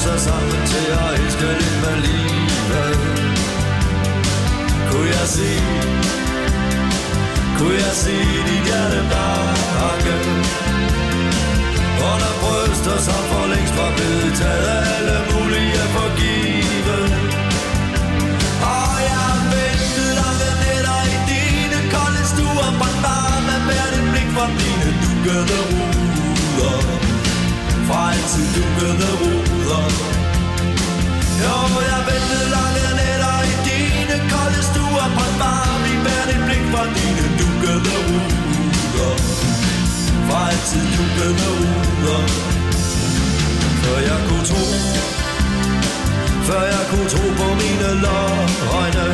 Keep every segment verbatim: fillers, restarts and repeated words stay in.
sig sammen til at elske lidt med livet. Kunne jeg se, kunne jeg se dit hjerte banke under bryster, som for længst var blevet taget alle mulige for givet. Og jeg ventede lange nætter i dine kolde stuer, bare med hver dit blik fra dine dukkede ruder, fra altid dukkede ruder. Jo, jeg ventede lange nætter i dine kolde stuer, bare med hver dit blik fra dine dukkede ruder, fra altid dukkede ruder. Før jeg kunne tro, før jeg kunne tro på mine løgne,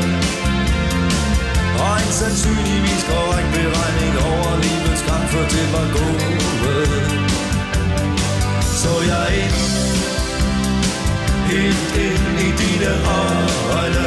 og en sandsynligvis korrekt beregning over livets gang, før det var gået. Så jeg ind, helt ind i dine øjne,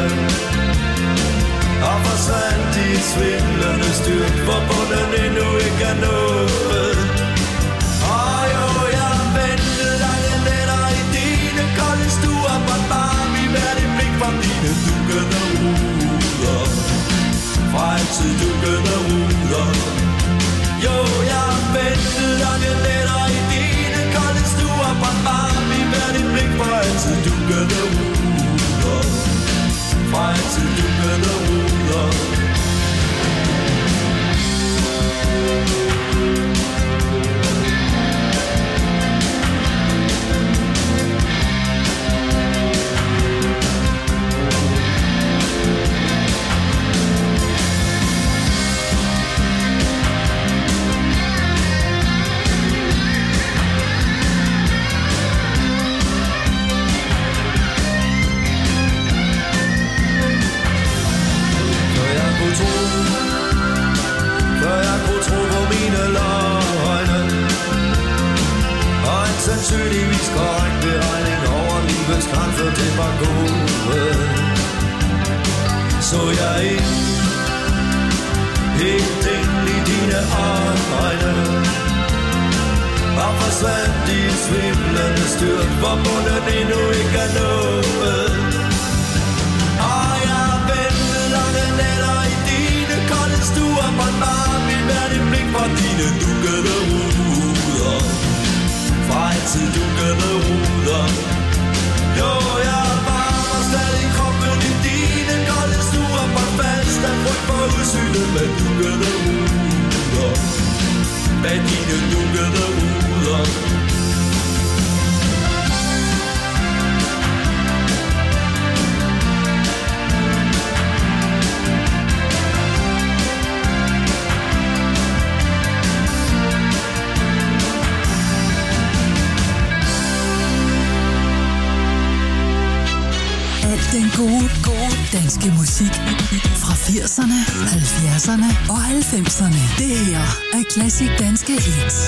og forsvandt i et svimlende styrt, hvor bunden endnu ikke er nået. Og jo, jeg ventede lange nætter i dine kolde stuer, bare vi hver dit blik fra dine dukkede ruder, fra altid dukkede ruder. Jo, jeg ventede lange nætter i dine kolde stuer, bare vi hver dit blik fra altid dukkede ruder, fra altid dukkede ruder. Sandsynligvis korrekt beregning over livets gang, for det var gået. Så jeg ind, helt ind i dine øjne, og forsvandt i et svimlende styrt, hvor bunden endnu ikke er nået. Og jeg ventede lange nætter i dine kolde stuer, bare vi hver dit blik fra dine dukkede ruder, fra altid dukkede ruder. Jo, jeg varmer stadig kroppen i dine kolde stuer, for fast af frygt for udsynet med dukkede ruder, med dine dukkede ruder. Den gode, gode danske musik fra firserne, halvfjerdserne og halvfemserne. Det her er Klassik Danske Hits.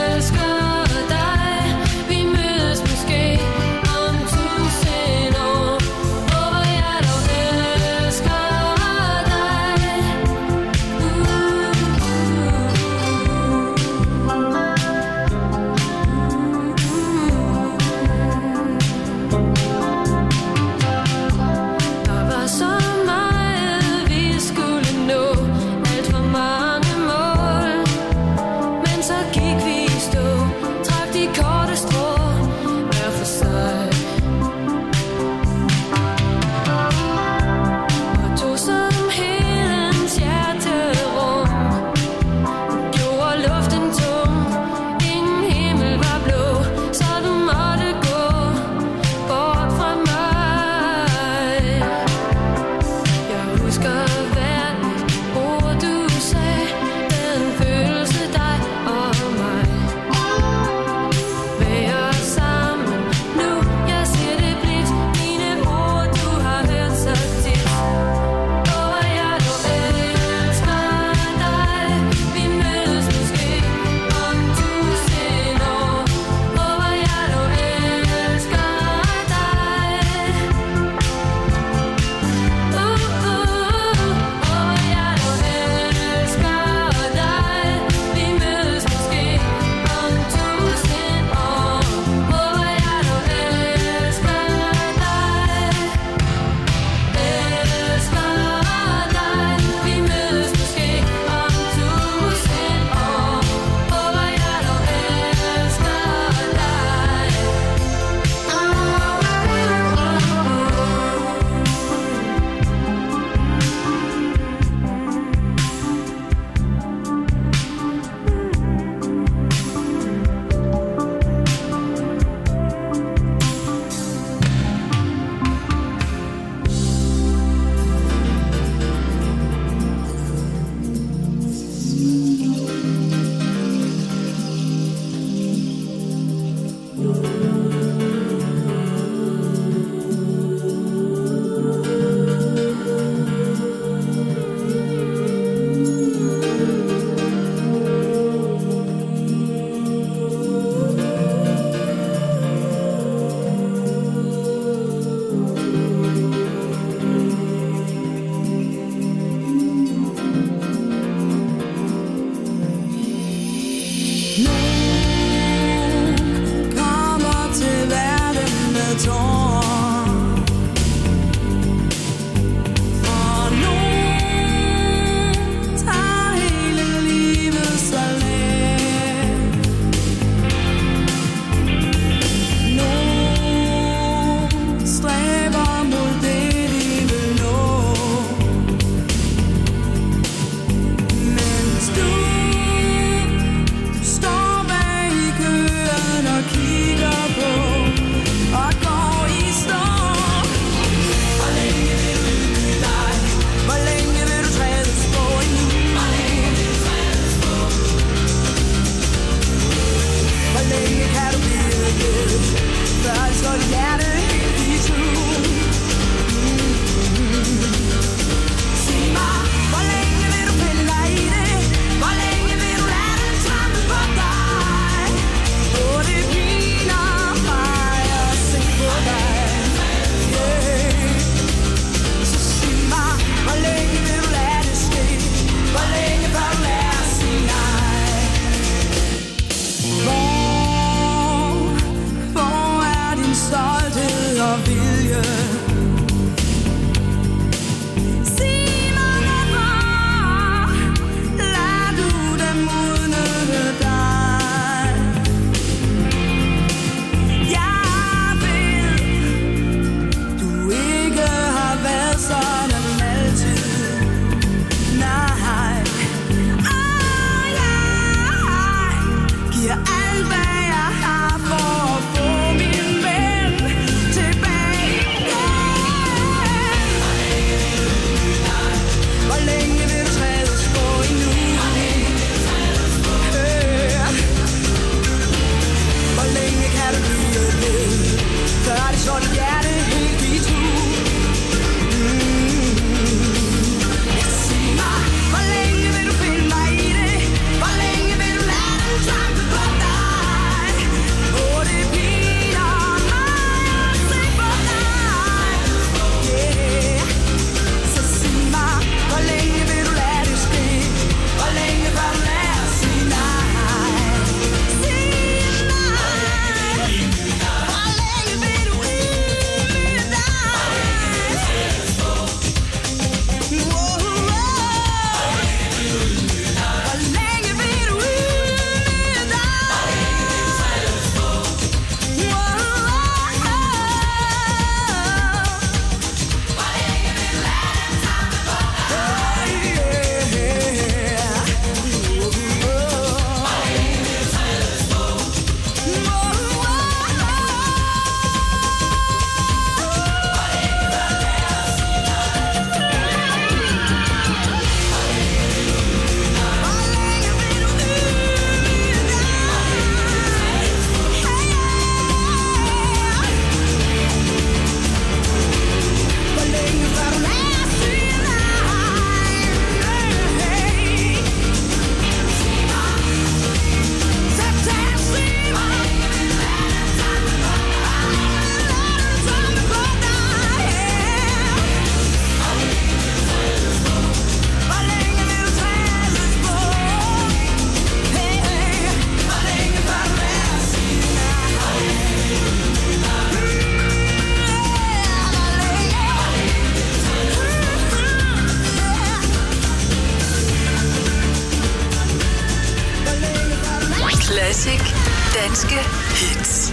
Måske om tusind år. danske hits.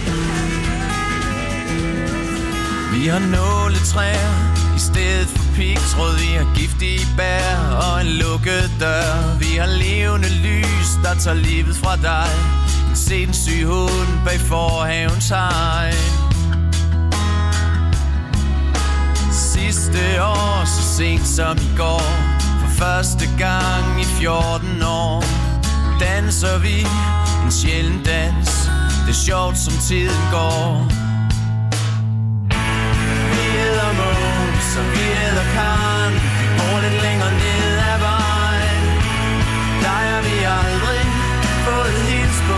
Vi har nåletræer i stedet for pigtråd. Vi har giftige bær og en lukket dør. Vi har levende lys, der tager livet fra dig. Se den syge hund bag forhavens hegn. Sidste år, så sent som i går, for første gang i fjorten år, danser vi en sjælden dans. Det er sjovt, som tiden går. Vi hedder Måns, og vi hedder Karen. Vi bor lidt længere ned ad vejen. Der har vi aldrig fået hils på.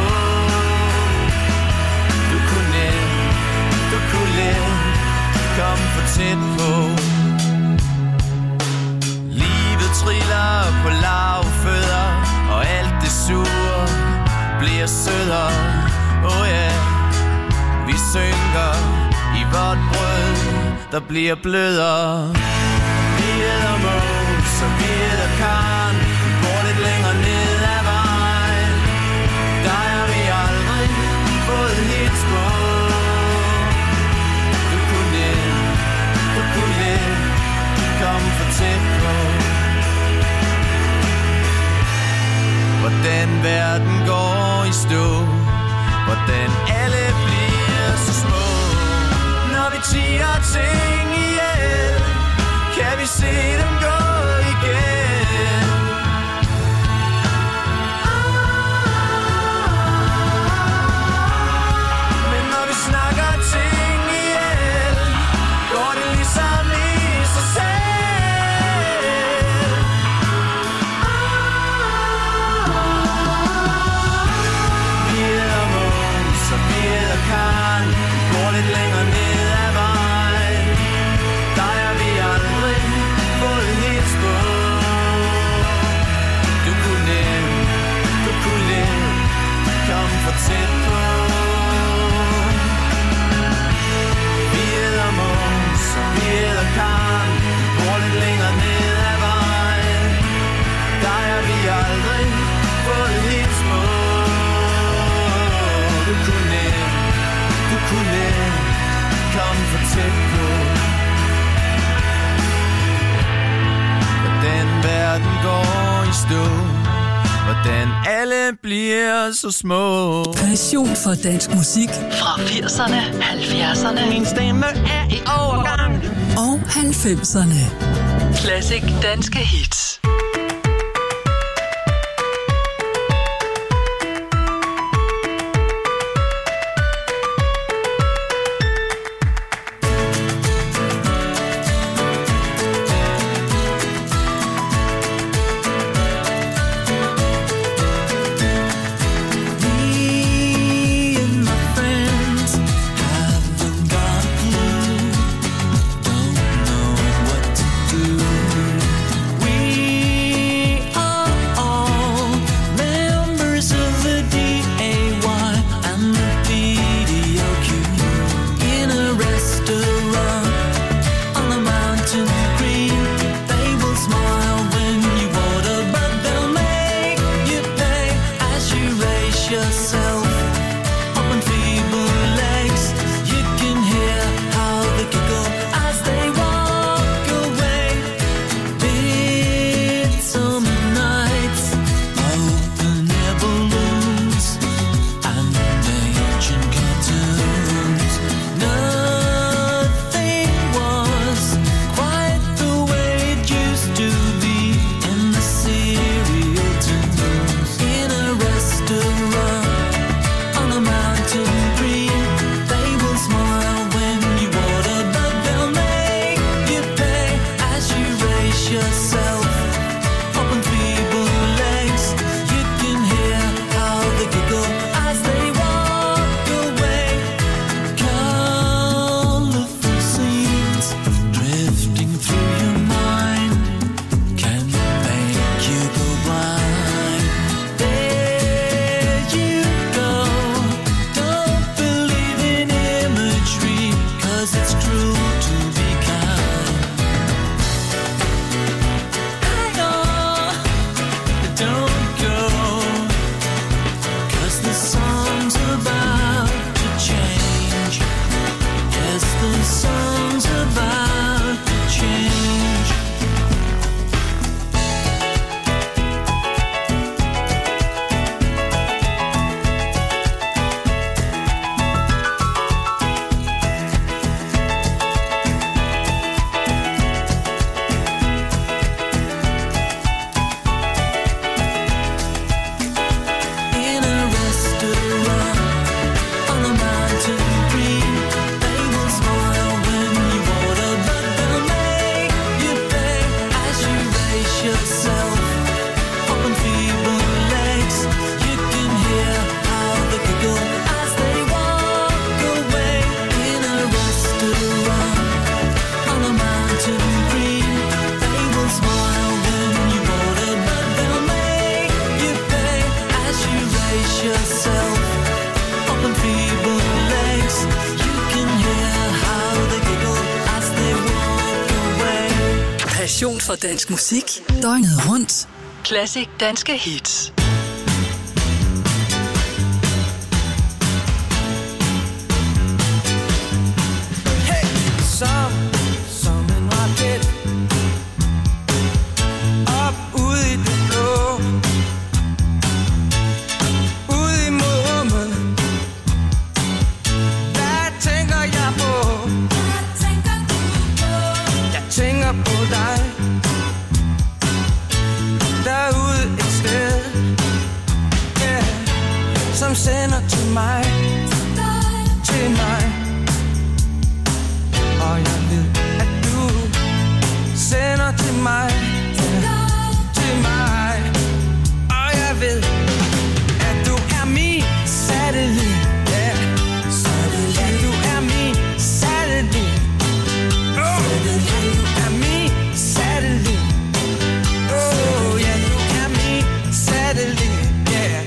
Du kunne nemt, du kunne let komme for tæt på. Livet triller på lavfødder, og alt det sure bliver sødere. Oh yeah, vi synker i vort brød, der bliver blødere. Vi hedder Måns, og vi hedder Karen. Vi bor lidt længere ned ad vejen. Der har vi aldrig fået hits på. Du kunne nemt, du kunne let komme for tæt på. Hvordan verden går i stå, hvordan alle bliver så små. Når vi tiger ting ihjel, kan vi se dem gå igen. Men når vi snakker ting ihjel, går det ligesom i sig selv. Vi hedder Måns, og vi hedder Karen. Vi går lidt længere ned ad vejen. Der har vi aldrig fået hils på. Du kunne nemt, du kunne let komme for tæt på. Vi hedder Måns, og vi hedder Karen. Vi går lidt længere ned ad vejen. Der har vi aldrig fået hils på. Du kunne nemt, du kunne let komme for tæt på. Hvordan verden går i stå, hvordan alle bliver så små. Passion for dansk musik fra firserne, halvfjerdserne. Min stemme er i overgang. Og halvfemserne. Classic danske hits. We station for dansk musik. Døgnet rundt. Classic danske hits. Hey, som, som en raket. Op ude i det blå. Ude i månen. Hvad tænker jeg på? Hvad tænker du på? Jeg tænker på dig. Derude et sted, yeah, som sender til mig, til mig. Og jeg ved, at du sender til mig, yeah, til mig. Og jeg ved, at du er min satellit, yeah. Ja, du er min satellit. Oh, du er min satellit. Oh, yeah, du er min satellit, yeah.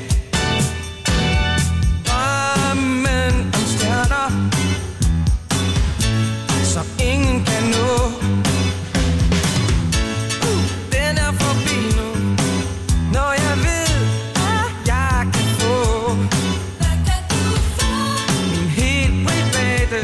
Drømmen om stjerner, som ingen kan nå. Den er forbi nu, når jeg ved, at jeg kan få. Hvad kan du få? Min helt private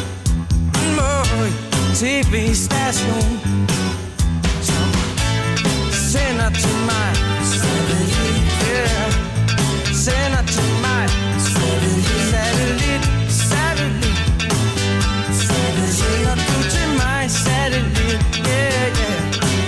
T V-station, som sender til mig, yeah, sender til mig, satellit, satellit, sender du til mig, satellit, yeah, yeah.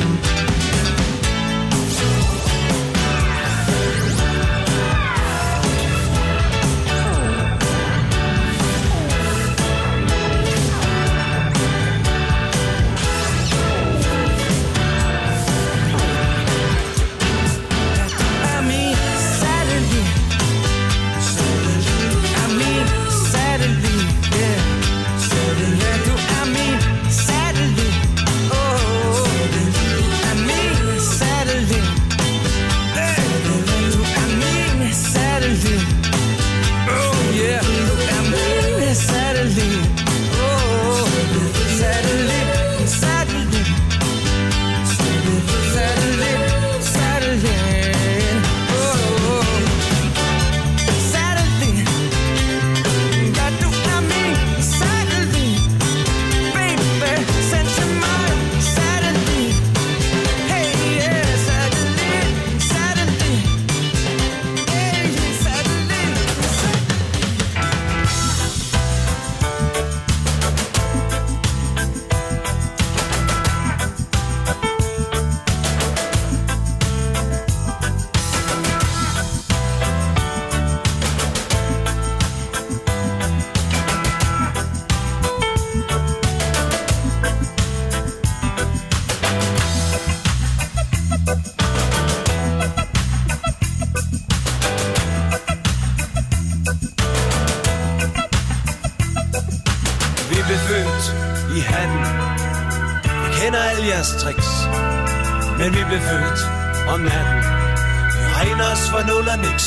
Men vi blev født om natten. Vi regner os for nul og niks.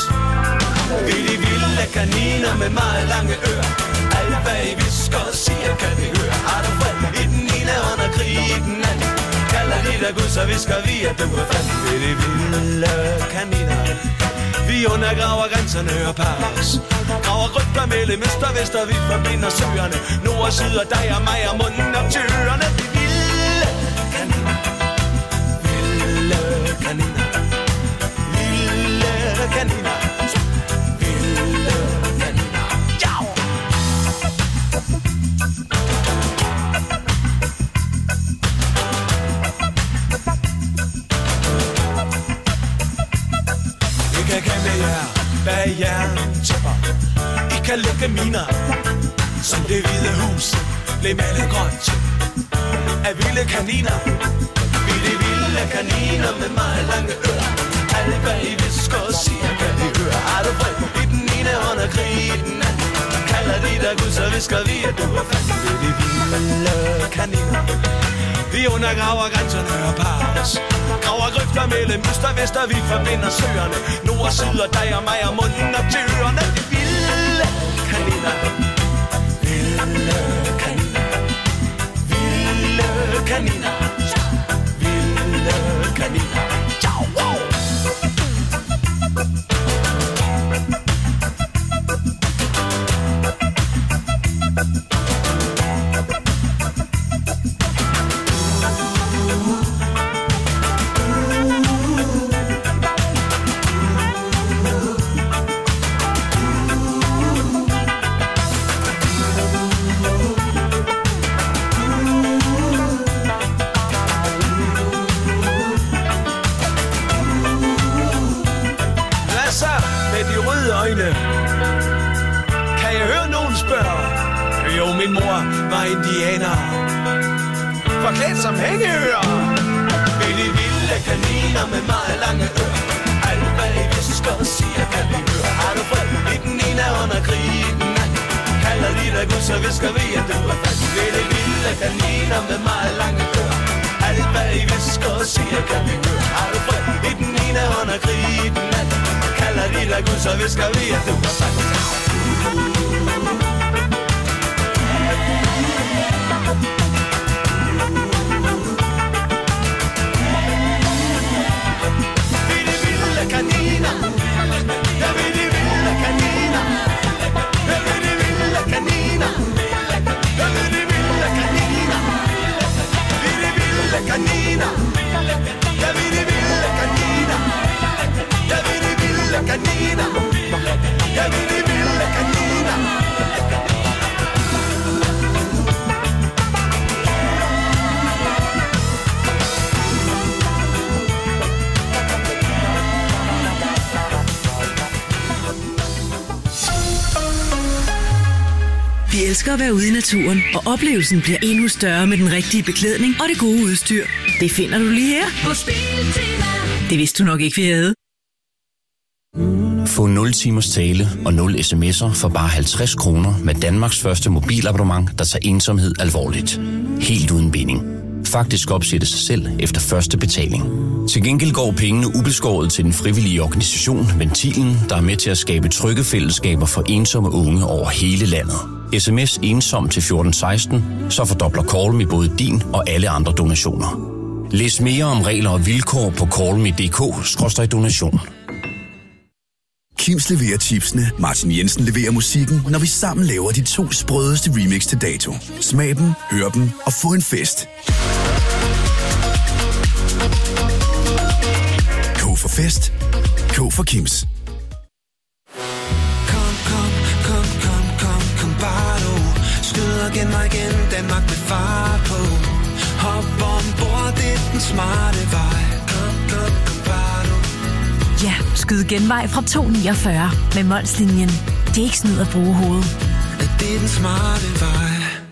Vi er de vilde kaniner med meget lange ører. Alt hvad I visker og siger kan vi høre. Har du fred i den ene hånd og krig i den anden? Kalder de der Gud, så visker vi at du er fandt. Vi er de vilde kaniner. Vi undergraver grænserne og pares. Graver rygter mellem øst og vest, og vi forbinder søerne. Nord og syd og dig og mig og munden og tyrerne. De vilde kaniner. Kaniner, vilde kaniner, vilde kaniner, ja! I kan gemme jer bag jerntæpper. I kan lukke miner, som det hvide hus blev malet grønt af vilde kaniner. Vilde kaniner med meget lange ører. Alle hvad I visker og siger kan vi høre. Har du fred i den ene hånd og krig i den anden? Kalder de der Gud, så visker vi at du er fandt. Det er de vilde kaniner. Vi undergraver grænserne og pares. Graver grøfter mellem øst og vest, og vi forbinder søerne. Nord og syd og dig og mig og munden og tyrerne. De vilde kaniner. Vilde kaniner. Vilde kaniner. Vilde indianere, forklædt som hængeører. Bitte vilde kaniner med meget lange ører. Alt hvad I visker og siger kan vi høre. Har du fred i den ene under krigen i den anden? Kalder de dig Gud, så visker vi at du er fast. Bitte vilde kaniner med meget lange ører. Alt hvad I visker og siger kan vi høre. Har du fred i den ene under krigen i den anden? Kalder de dig Gud, så visker vi at du er fast. Kaniner, jeg vil de vilde kaniner, jeg vil de vilde kaniner, jeg vil de vilde kaniner, vi de vilde kaniner, jeg vil de vilde kaniner, jeg vil de vilde kaniner, jeg vil de vilde kaniner. Vi elsker at være ude i naturen, og oplevelsen bliver endnu større med den rigtige beklædning og det gode udstyr. Det finder du lige her hos Biltema. Det vidste du nok ikke, vi havde. Få nul timers tale og nul sms'er for bare halvtreds kroner med Danmarks første mobilabonnement, der tager ensomhed alvorligt. Helt uden binding. Faktisk opsætte sig selv efter første betaling. Til gengæld går pengene ubeskåret til den frivillige organisation Ventilen, der er med til at skabe trygge fællesskaber for ensomme unge over hele landet. S M S ensom til fjorten seksten, så fordobler Callme både din og alle andre donationer. Læs mere om regler og vilkår på callme punktum d k skråstreg donation. Kims leverer chipsene, Martin Jensen leverer musikken, når vi sammen laver de to sprødeste remix til dato. Smag dem, hør dem og få en fest. K for fest. K for Kims. Kom, kom, kom, kom, kom, kom bare du. Skyd og gen mig igen, Danmark med far på. Hop ombord, det er den smarte vej. Kom, kom, kom bare du. Ja, skyd genvej fra to niogfyrre med Molslinjen. Det er ikke snyd at bruge hovedet. Det er den smarte vej.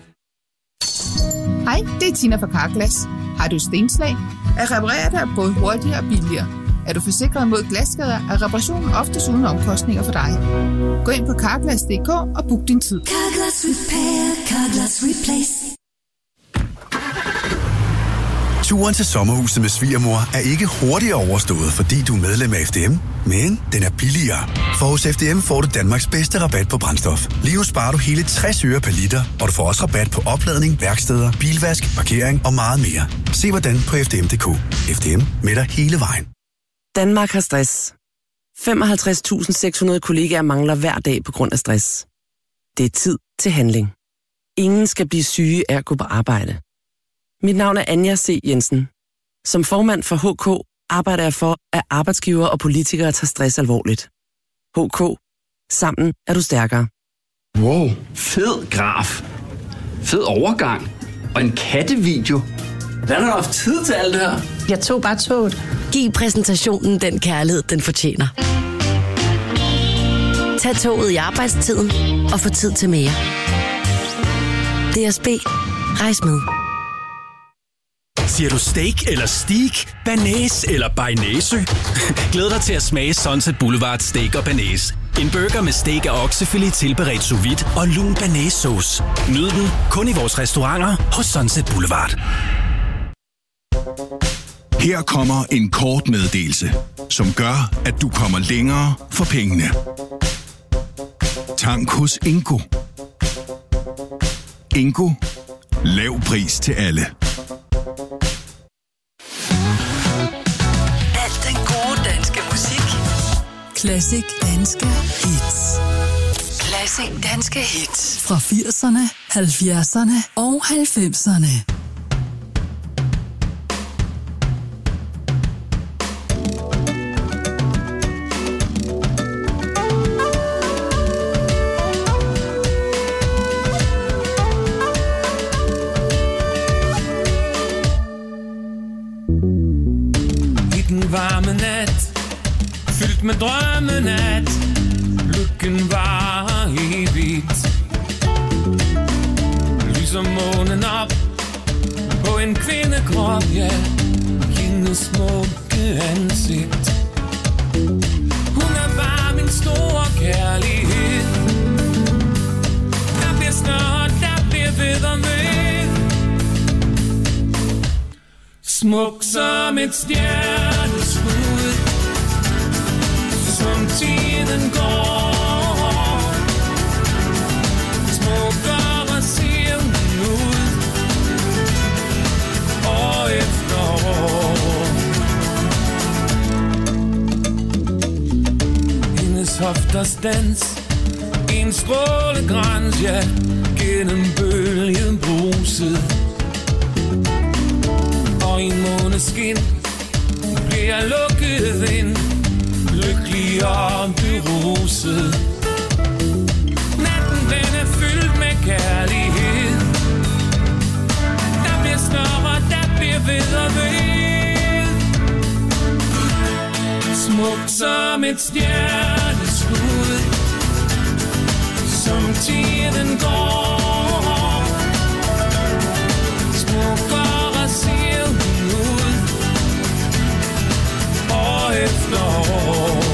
Hej, det er Tina fra Carglass. Har du stenslag? At reparere dig både hurtigere og billigere. Er du forsikret mod glasskader, er reparationen oftest uden omkostninger for dig. Gå ind på carglass punktum d k og book din tid. Carglass Repair, Carglass Replace. Turen til sommerhuset med svigermor er ikke hurtigere overstået, fordi du er medlem af F D M, men den er billigere. For hos F D M får du Danmarks bedste rabat på brændstof. Lige nu sparer du hele tres øre per liter, og du får også rabat på opladning, værksteder, bilvask, parkering og meget mere. Se hvordan på f d m punktum d k. F D M med dig hele vejen. Danmark har stress. femoghalvtreds tusind seks hundrede kollegaer mangler hver dag på grund af stress. Det er tid til handling. Ingen skal blive syge af at gå på arbejde. Mit navn er Anja C. Jensen. Som formand for H K arbejder jeg for, at arbejdsgivere og politikere tager stress alvorligt. H K. Sammen er du stærkere. Wow, fed graf. Fed overgang. Og en kattevideo. Hvordan har du haft tid til alt det her? Jeg tog bare toget. Giv præsentationen den kærlighed, den fortjener. Tag toget i arbejdstiden og få tid til mere. D S B. Rejs med. Siger du steak eller steak, banæs eller bearnaise? Glæd dig til at smage Sunset Boulevard Steak og Banæs. En burger med steak af oksefilet tilberedt sous vide og lun banæssauce. Nyd den kun i vores restauranter hos Sunset Boulevard. Her kommer en kort meddelelse, som gør, at du kommer længere for pengene. Tank hos Ingo. Ingo. Lav pris til alle. Alt den gode danske musik. Classic danske hits. Classic danske hits. Fra firserne, halvfjerdserne og halvfemserne. Varme nat, fyldt med drømmenat. Lykken var evigt. lyser månen op på en kvindekrop, ja, og hendes smukke ansigt. Hun er bare min store kærlighed. Der bliver snart, der bliver ved og ved. Smuk som et stjerneskud, som tiden går. Smukkere ser hun ud, år efter år. Hendes hofters dans, en strålegrans, ja, gennem bølgen bruset. Og i måneskin bliver jeg lukket ind, lykkelig og beruset. Natten den er fyldt med kærlighed. Der bliver større, der bliver ved og ved. Smuk som et stjerneskud, som tiden går. Smukkere ser hun ud, år efter år.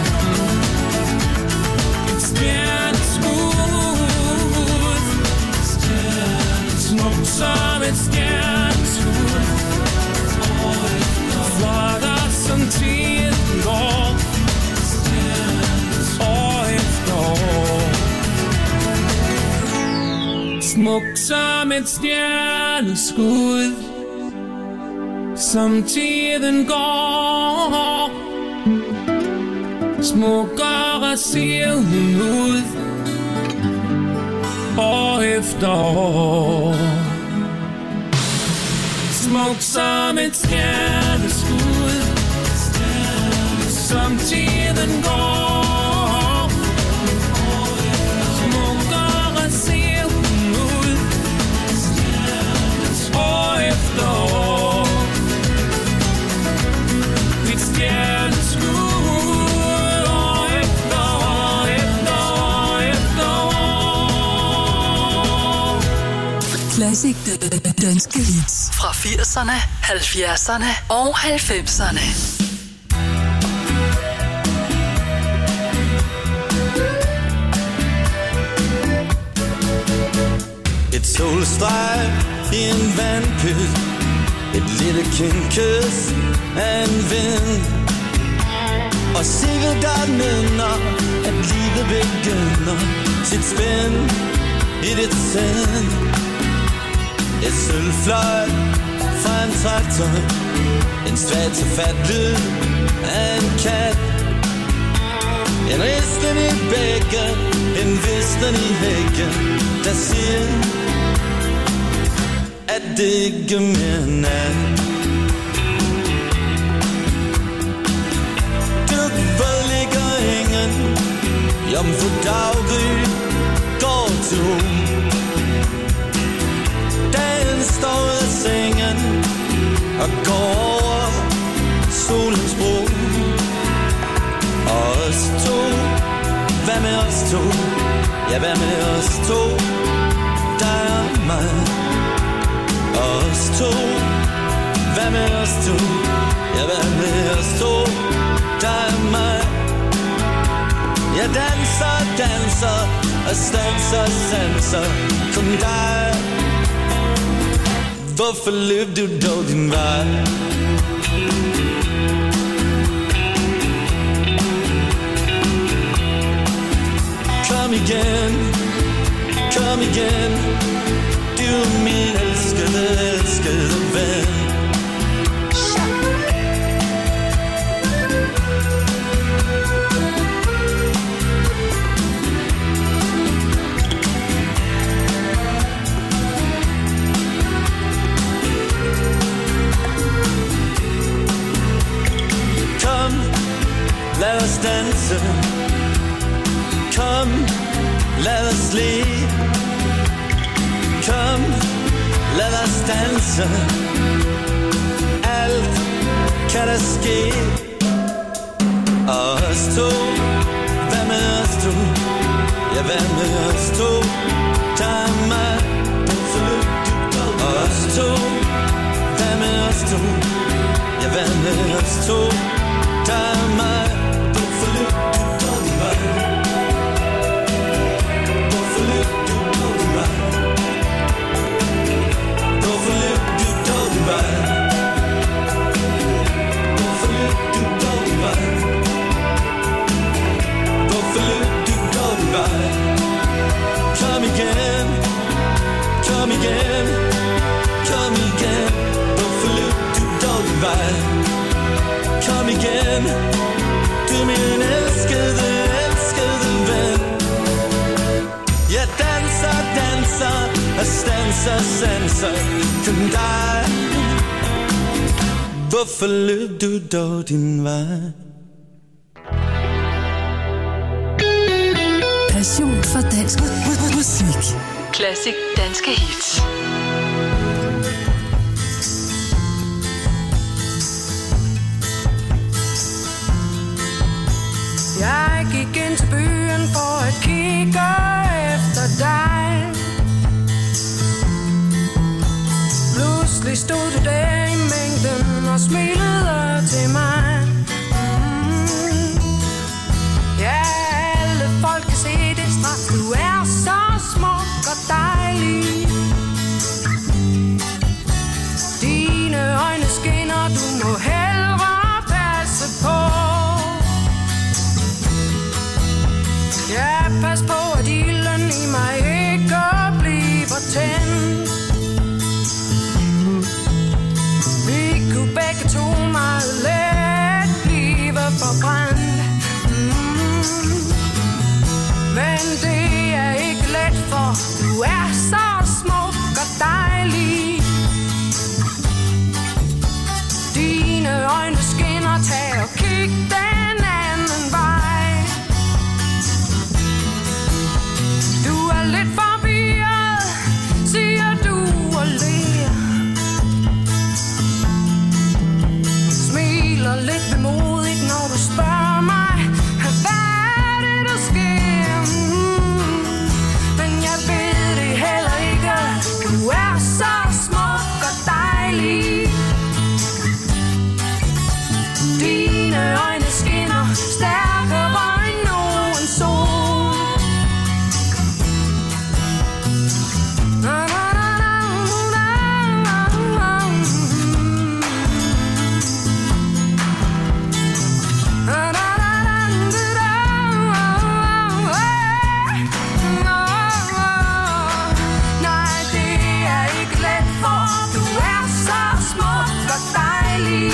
Et stjerneskud, smuk som et stjerneskud, flottere som tiden går, år efter år. Smuk som et stjerneskud, som tiden går. Smukkere ser hun ud, år efter år. Smuk som et stjerneskud, som tiden går. Smukkere ser hun ud, år efter år. Et stjerneskud, år efter år, efter år, efter år. Classic danske hits fra firserne, halvfjerdserne og halvfemserne. Et solstreg i en vandpyt, et lille kindkys af en vind. Og sikkert der minder, at livet begynder sit spænd i dit sind. Et sølvfløjt fra en traktor, en svag til fat lyd af en kat. En risten i bækken, en visten i hækken, der siger, at det ikke mere nat. Dybere ligger ingen, jomfru daggry går to. Dagen står ud af sengen og går over solens bro. Og os to, hvad med os to? Ja, hvad med os to? Der er mig. Og os to, hvad med os to? Ja, hvad med os to? Der er mig. Jeg danser, danser og stanser, sanser kun dig. Hvorfor løb du dog din vej? Kom igen, kom igen, du er min elskede, elskede ven. Kom, lad os danse. Kom, lad os le. Kom, lad os danse. Alt kan der ske. Og os to, hvad med os to? Ja, hvad med os to? Der er mig, så to? Hvad med os to? Ja, hvad med os to? Der er mig. Du får lyt, du går din vej. Du får lyt, du går din vej. Du får lyt, du går din vej. Du får lyt, du går din vej. Du får lyt, du går din vej. Kom igen, kom igen, kom igen. Du får lyt, du går din vej. Kom igen, du min elskede, elskede ven. Jeg danser, danser, og stanser, sanser kun dig. Hvorfor løb du dog din vej? Passion for dansk musik. Klassisk danske hits. Jeg gik ind til byen for at kigge efter dig. Pludselig stod du der i mængden og smilede til mig. Mm. Ja, alle folk kan se det straks. Du er så smuk og dejlig. Dine øjne skinner, du må hellere passe på. Ja, pas på, at ilden i mig ikke bliver tændt. Vi kunne begge to meget let blive forbrændt. Mm. Men det er ikke let, for du er så smuk og dejlig. Dine øjne skinner, tag og kig den anden vej. Du er lidt forvirret, siger du og ler. Smiler lidt vemodigt, når du spørger mig, hvad er det, der sker? Mm. Men jeg ved det heller ikke, du er så smuk og dejlig. Dine øjne skinner stærkere end nogen sol. Na, na, na, na, na, na, na, na. Nej, det er ikke let, for du er så smuk og dejlig.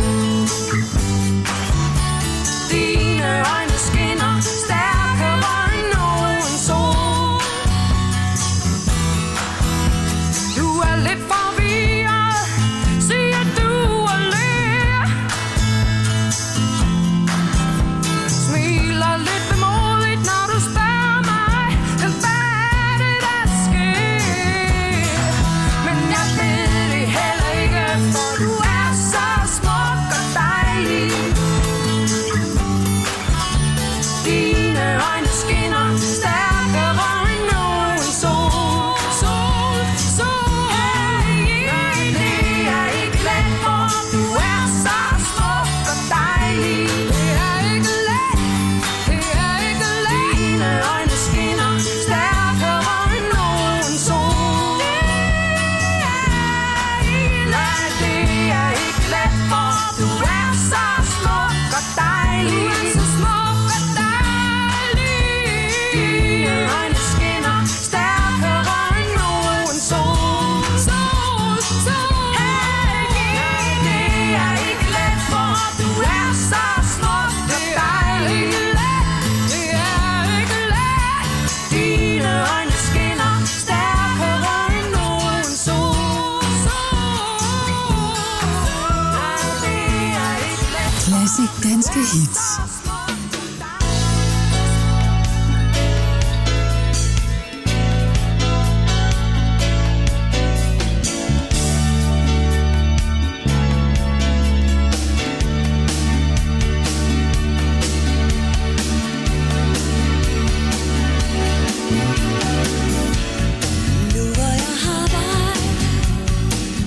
Dine øjne skinner stærkere end nogen sol. Du er lidt forvirret, siger du og ler. Smiler lidt vemodigt, når du spørger mig, hvad er det, der sker? Men jeg ved det heller ikke, for du er så smuk og dejlig. Dine øjne skinner stærkere end nogen sol. Sol, sol. Nej, det er ikke let, for du er så smuk og dejlig. Det er ikke let, det er ikke let. Dine øjne skinner stærkere end nogen sol. Nej, det er ikke let, for du er så smuk og dejlig. Du er så smuk og dejlig. Dine øjne skinner stærkere end nogen sol. Sol, sol. Nej, det er ikke let, for du er så smuk og dejlig. Det er ikke let. Dine øjne skinner stærkere end nogen sol. Sol. Nej, det er ikke let. Klassisk danske hits. Nu hvor jeg har dig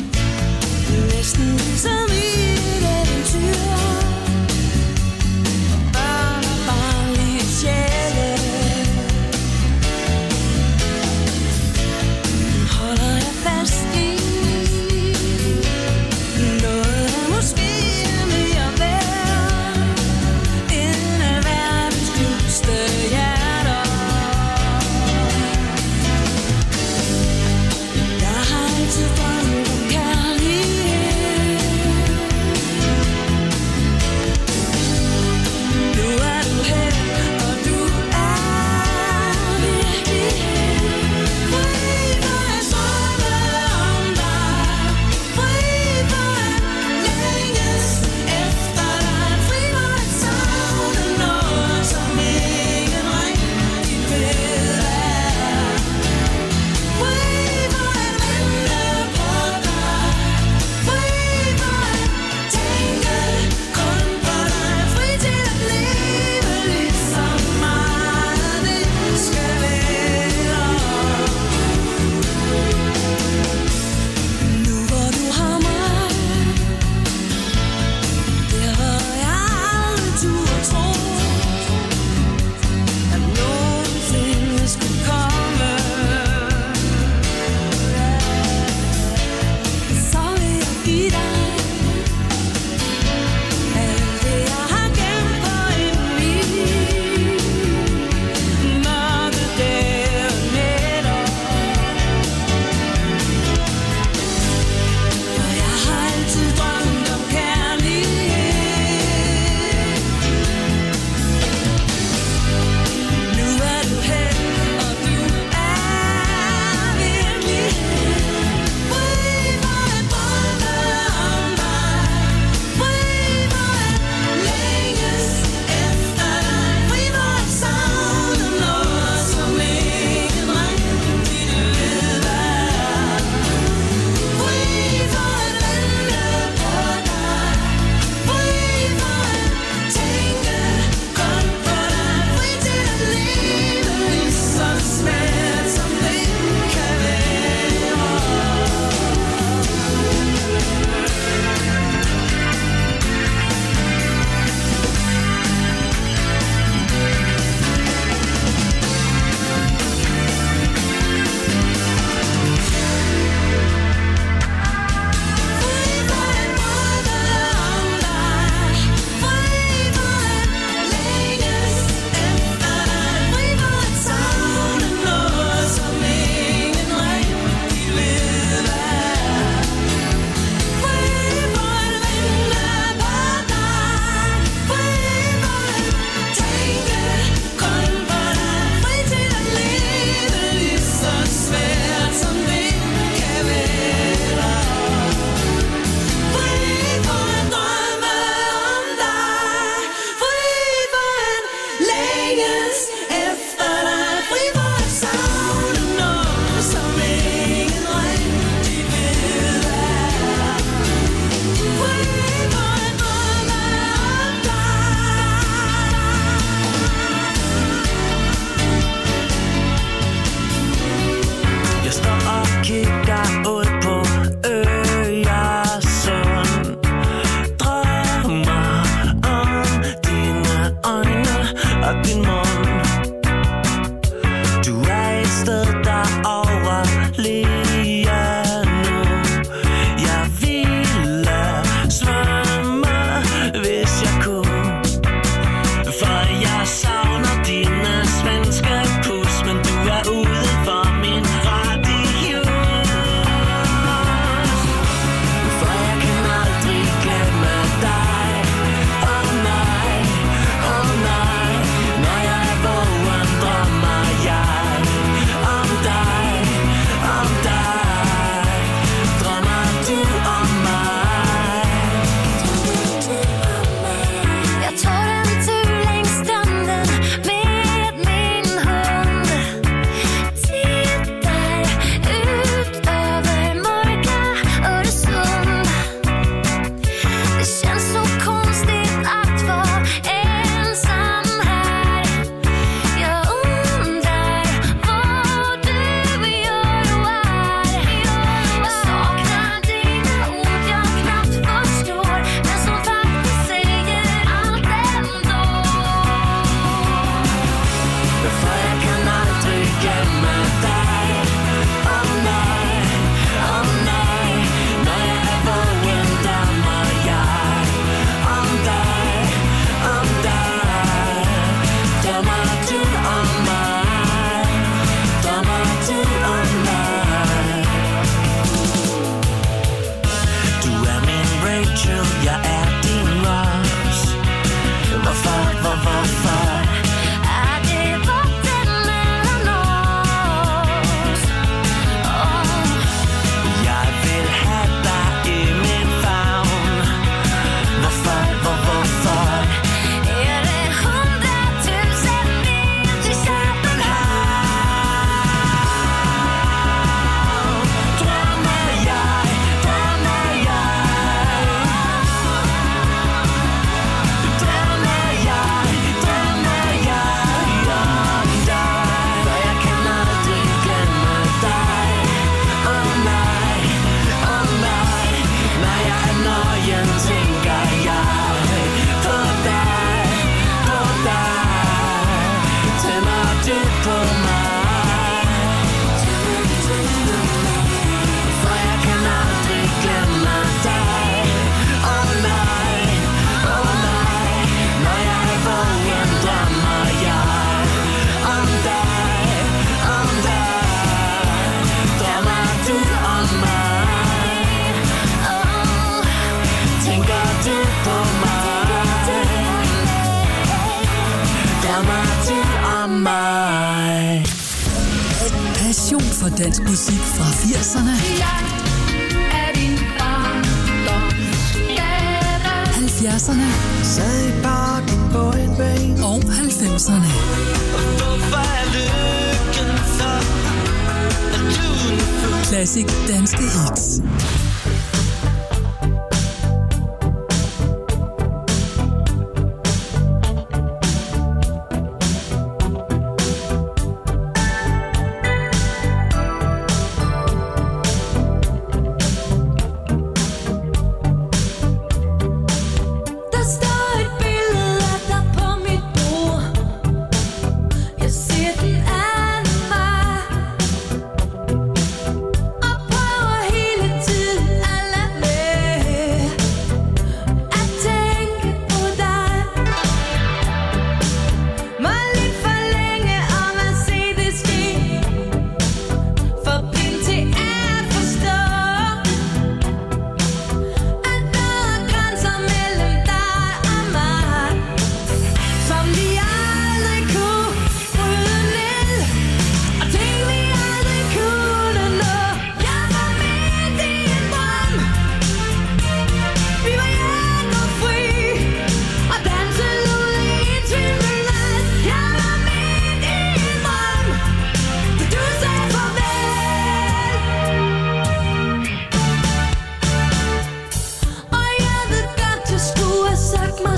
Jeg står og kigger ud på Øresund, drømmer om dine øjne og din mund. Du er et sted derovre lige nu. Jeg ville svømme, hvis jeg kunne, for jeg savner dine svenske pus, men du er ude for min radius. For jeg kan aldrig glemme dig. Oh nej, oh nej. Når jeg er vågen, drømmer jeg om dig, om dig. Drømmer du om mig? Jeg tog den tur längs stranden med min hund. Tittar ut över mörka Öresund. Det känns så konstigt att vara ensam här. Jag undrar vad du gör och är. Jag saknar dina ord jag knappt förstår, men som faktiskt säger allt ändå. For jeg kan aldrig glemme dig. Oh nej, oh nej. Når jeg er vågen, drømmer jeg om dig, om dig. Drømmer du om mig? Drømmer du om mig? Du er min Rachel, jeg er din Ross. Hvorfor, hvor, hvorfor? Är det vatten mellan oss? Åh, Jeg vil have dig i min favn. Hvorfor, hvor, hvorfor? är det hundratusen mil till Köpenhamn? Drømmer jeg, drømmer jeg. Drømmer jeg, drømmer jeg om dig. For jeg kan aldrig glemme dig. Oh nej, oh nej. Når jeg er nøgen, tænker jeg på dig, på dig. Tænder du på mig? For jeg kan aldrig glemme dig. Oh nej, oh nej. Når jeg er vågen, drømmer jeg om dig, om dig. Drømmer du om mig? Åh, Tænker du på mig? Drømmer du om mig? Passion for dansk musik fra firserne, jeg er din barndomsgade. halvfjerdserne Sad i parken på en bænk. og halvfemserne. Hvorfor er lykken så lunefuld? Classic danske hits. Der står et billede af dig på mit bord. Jeg ser den anden vej og prøver hele tiden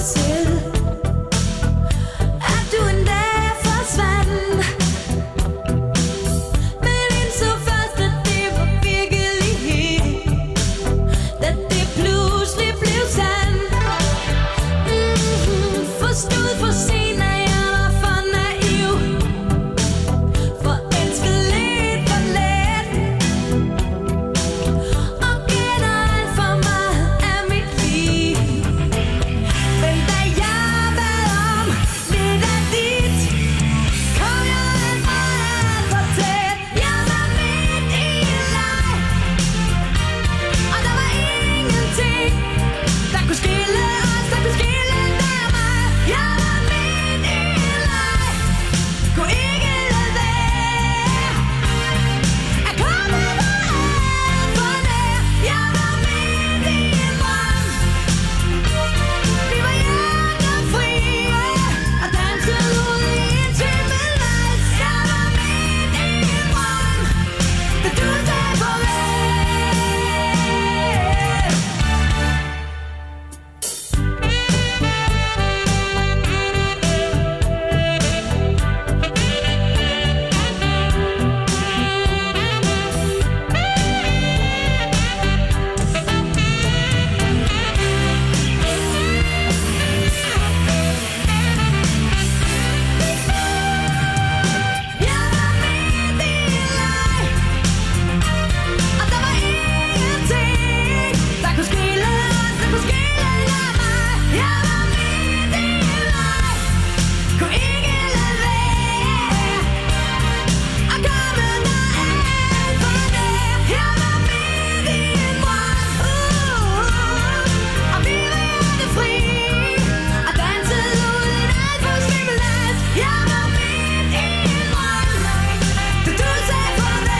selv, at du en dag forsvandt. Men indså først, at det var virkelighed, da det pludselig blev sandt. Mm-hmm. Forstod for sent, at jeg var for naiv, forelsket lidt for let, og kender alt for meget af mit liv. Men da jeg bad om lidt af dit, kom jeg alt for alt for tæt. Jeg var midt i en leg, og der var ingenting, der kunne skille os, der kunne skille dig og mig. Jeg var midt i en leg, kunne ikke lade være at komme dig alt for nær. Jeg var midt i en drøm, vi var hjertefrie og dansede ud i en tømmerlæs. Jeg var midt i en drøm, da du sagde farvel. Jeg var midt i en leg, og der var ingenting, der kunne skille os, der kunne skille dig og mig. Jeg var midt i en leg, kunne ikke lade være at komme dig alt for nær. Jeg var midt i en drøm, uh, og vi var hjertefrie og dansede ud i en alt for stimulans. Jeg var midt i en drøm, da du sagde farvel.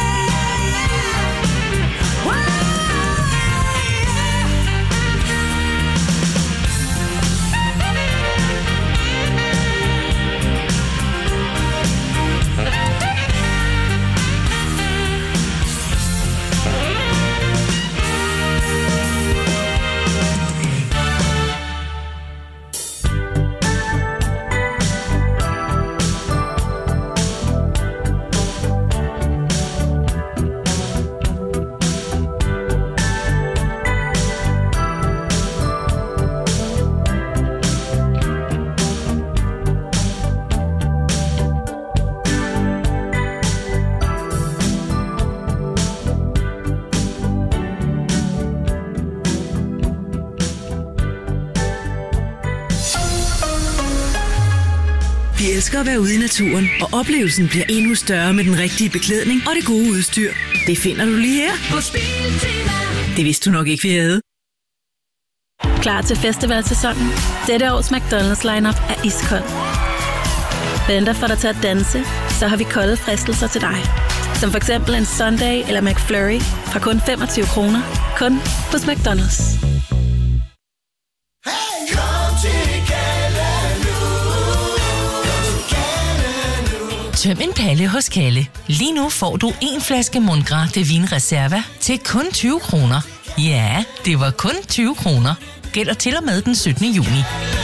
Wow, yeah. Vi elsker at være ude i naturen, og oplevelsen bliver endnu større med den rigtige beklædning og det gode udstyr. Det finder du lige her. På Biltema. Det vidste du nok ikke, vi havde. Klar til festivalsæsonen? Dette års McDonald's lineup er iskold. Venter for dig til at danse, så har vi kolde fristelser til dig. Som for eksempel en Sunday eller McFlurry fra kun femogtyve kroner. Kun hos McDonald's. Tøm en palle hos Kalle. Lige nu får du en flaske Mundgras de Vin Reserva til kun tyve kroner. Ja, det var kun tyve kroner. Gælder til og med den syttende juni.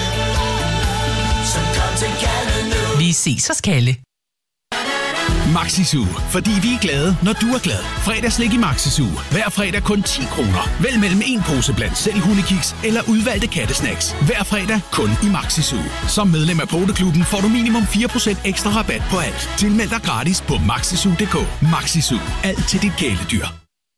Vi ses hos Kalle. Maxisu, fordi vi er glade, når du er glad. Fredagslik i Maxisu. Hver fredag kun ti kroner. Vælg mellem en pose blandt selv hundekiks eller udvalgte kattesnacks. Hver fredag kun i Maxisu. Som medlem af Poteklubben får du minimum fire procent ekstra rabat på alt. Tilmeld dig gratis på maxisu punktum d k. Maxisu. Alt til dit kæledyr.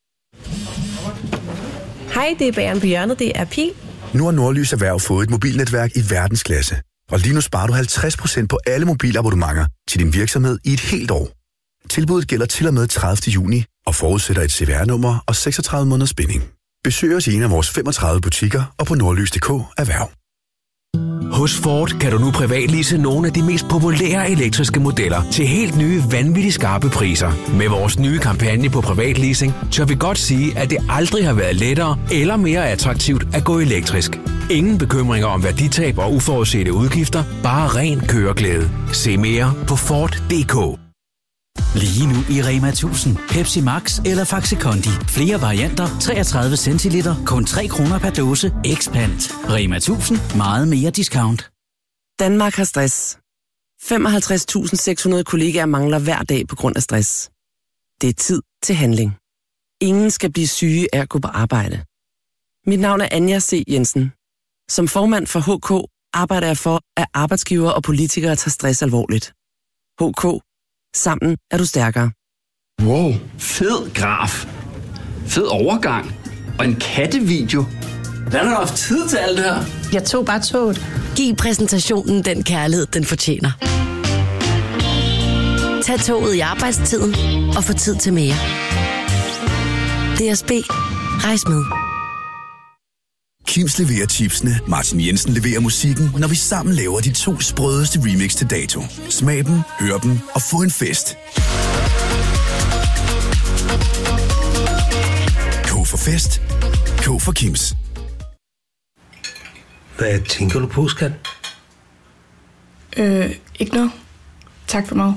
Hej, det er Bageren på hjørnet. Det er Pil. Nu har Nordlys Erhverv fået et mobilnetværk i verdensklasse. Og lige nu sparer du halvtreds procent på alle mobilabonnementer til din virksomhed i et helt år. Tilbuddet gælder til og med tredivte juni og forudsætter et C V R-nummer og seksogtredive måneders binding. Besøg os i en af vores femogtredive butikker og på nordlys punktum d k erhverv. Hos Ford kan du nu privatlease nogle af de mest populære elektriske modeller til helt nye, vanvittigt skarpe priser. Med vores nye kampagne på privatleasing, tør vi godt sige, at det aldrig har været lettere eller mere attraktivt at gå elektrisk. Ingen bekymringer om værditab og uforudsete udgifter, bare ren køreglæde. Se mere på Ford punktum d k. Lige nu i Rema tusind. Pepsi Max eller Faxi Kondi. Flere varianter, treogtredive centiliter, kun tre kroner per dåse. Expand. Rema tusind. Meget mere discount. Danmark har stress. femoghalvtreds tusind seks hundrede kollegaer mangler hver dag på grund af stress. Det er tid til handling. Ingen skal blive syge af at gå på arbejde. Mit navn er Anja C. Jensen. Som formand for H K arbejder jeg for, at arbejdsgivere og politikere tager stress alvorligt. H K. Sammen er du stærkere. Wow, fed graf. Fed overgang. Og en kattevideo. Hvordan har du haft tid til alt det her? Jeg tog bare toget. Giv præsentationen den kærlighed, den fortjener. Tag toget i arbejdstiden og få tid til mere. D S B. Rejs med. Kims leverer chipsene, Martin Jensen leverer musikken, når vi sammen laver de to sprødeste remix til dato. Smag dem, hør dem og få en fest. K for fest. K for Kims. Hvad tænker du på, skat? Øh, ikke noget. Tak for mig.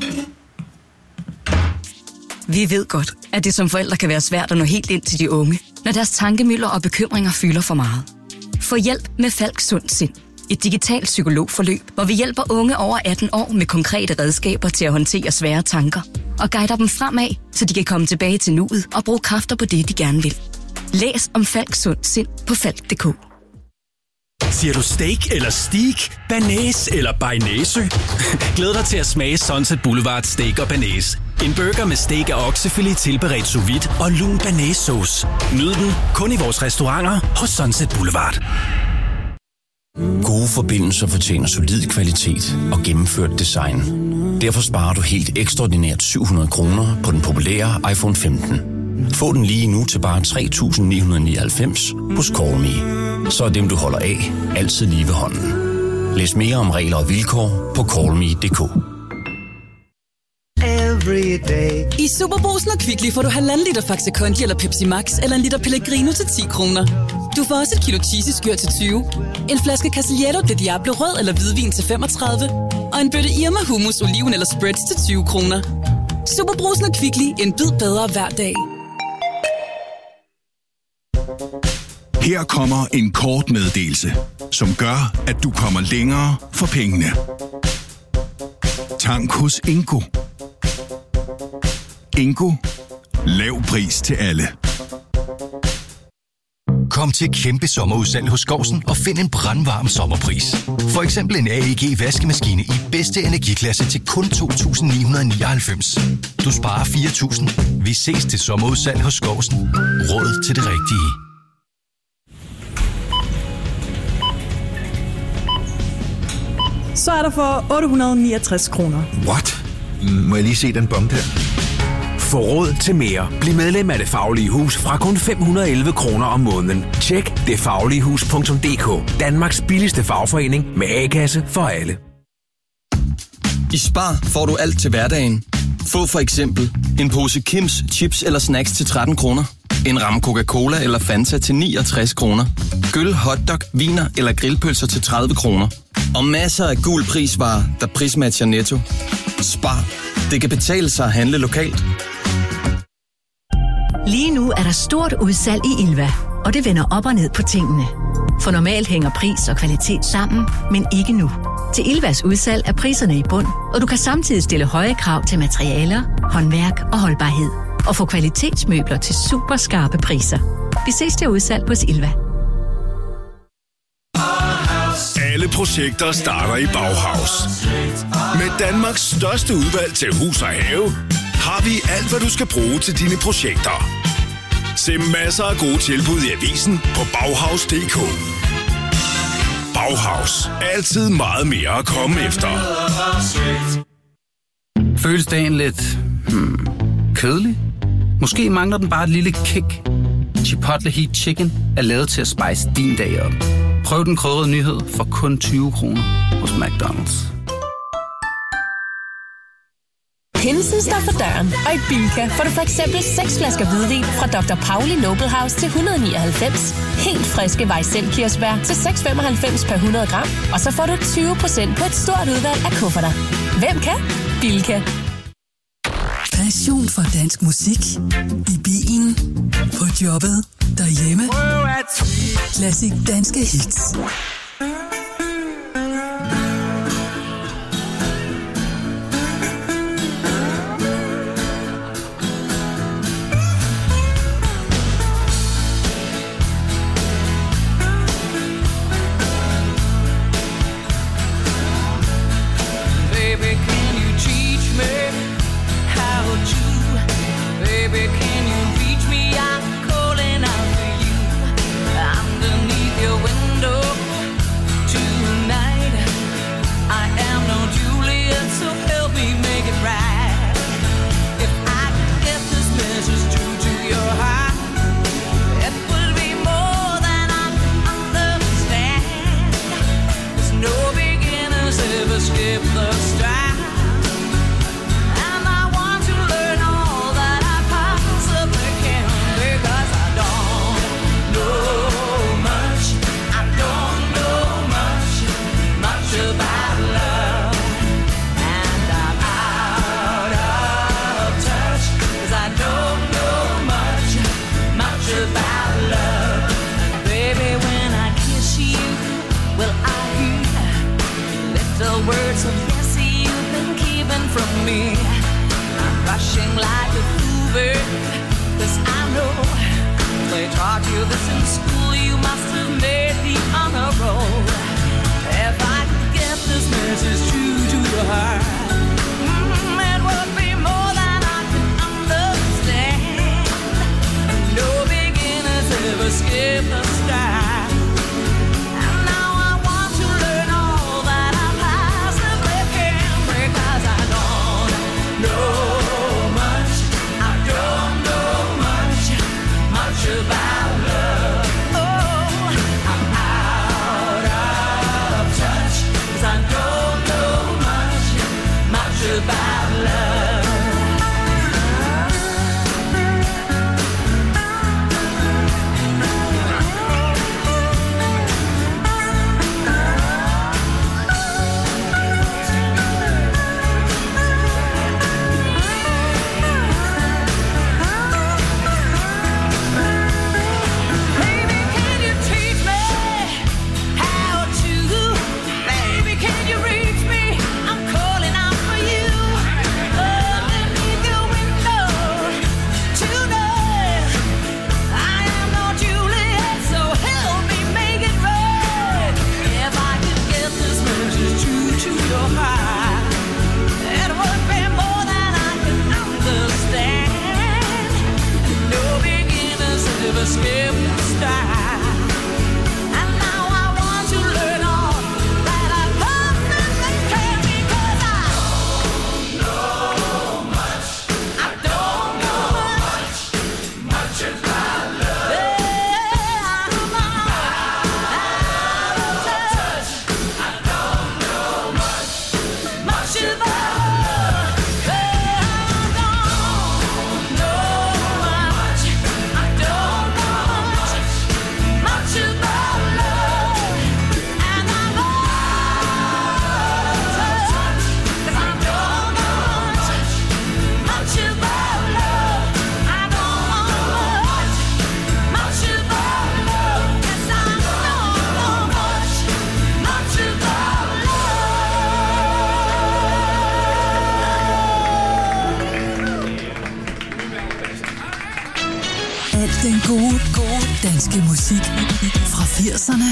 Vi ved godt, at det som forældre kan være svært at nå helt ind til de unge, når deres tankemylder og bekymringer fylder for meget. Få hjælp med Falk Sund Sind. Et digitalt psykologforløb, hvor vi hjælper unge over atten år med konkrete redskaber til at håndtere svære tanker og guider dem fremad, så de kan komme tilbage til nuet og bruge kræfter på det, de gerne vil. Læs om Falk Sund Sind på falk punktum d k. Siger du steak eller steak, banæs eller bearnaise? Glæd dig til at smage Sunset Boulevard Steak og Banæs. En burger med steak og oksefilet tilberedt sous vide og lun banæssauce. Nyd den kun i vores restauranter hos Sunset Boulevard. Gode forbindelser fortjener solid kvalitet og gennemført design. Derfor sparer du helt ekstraordinært syv hundrede kroner på den populære iPhone femten. Få den lige nu til bare tre tusind ni hundrede nioghalvfems hos CallMe. Så er dem, du holder af, altid lige ved hånden. Læs mere om regler og vilkår på call me punktum d k. I Superbrugsen og Kvickly får du halvanden liter Faxi Kondi eller Pepsi Max eller en liter Pellegrino til ti kroner. Du får også et kilo cheesy-skyr til tyve, en flaske Casiglietto de Diablo rød eller hvidvin til femogtredive og en bøtte Irma hummus, oliven eller spreads til tyve kroner. Superbrugsen og Kvickly, en bid bedre hver dag. Her kommer en kort meddelelse, som gør, at du kommer længere for pengene. Tank hos Ingo. Ingo. Lav pris til alle. Kom til kæmpe sommerudsalg hos Skovsen og find en brandvarm sommerpris. For eksempel en A E G vaskemaskine i bedste energiklasse til kun to tusind ni hundrede nioghalvfems. Du sparer fire tusind. Vi ses til sommerudsalg hos Skovsen. Råd til det rigtige. Så er der for otte hundrede niogtres kroner. What? Må jeg lige se den bombe der? Få råd til mere. Bliv medlem af Det Faglige Hus fra kun fem hundrede og elleve kroner om måneden. Tjek det faglige hus punktum d k. Danmarks billigste fagforening med A-kasse for alle. I Spar får du alt til hverdagen. Få for eksempel en pose Kims chips eller snacks til tretten kroner. En ramme Coca-Cola eller Fanta til niogtres kroner. Gyll, hotdog, viner eller grillpølser til tredive kroner. Og masser af gul prisvarer, der prismatcher Netto. Spar. Det kan betale sig at handle lokalt. Lige nu er der stort udsalg i Ilva, og det vender op og ned på tingene. For normalt hænger pris og kvalitet sammen, men ikke nu. Til Ilvas udsalg er priserne i bund, og du kan samtidig stille høje krav til materialer, håndværk og holdbarhed. Og få kvalitetsmøbler til super skarpe priser. Vi ses til udsalg hos Ilva. Alle projekter starter i Bauhaus. Med Danmarks største udvalg til hus og have, har vi alt, hvad du skal bruge til dine projekter. Se masser af gode tilbud i avisen på Bauhaus punktum d k. Bauhaus. Altid meget mere at komme efter. Føles dagen lidt hmm, kedelig? Måske mangler den bare et lille kick. Chipotle Heat Chicken er lavet til at spice din dag op. Prøv den krydrede nyhed for kun tyve kroner hos McDonald's. Pinsen står for døren, og i Bilka får du for eksempel seks flasker hvidvin fra doktor Pauli Noble House til et hundrede og nioghalvfems. Helt friske Weissel-kirsebær til seks komma femoghalvfems per hundrede gram. Og så får du tyve procent på et stort udvalg af kufferter. Hvem kan? Bilka. Passion for dansk musik. I bilen, på jobbet, derhjemme. Klassik danske hits. Den gode, gode danske musik fra firserne.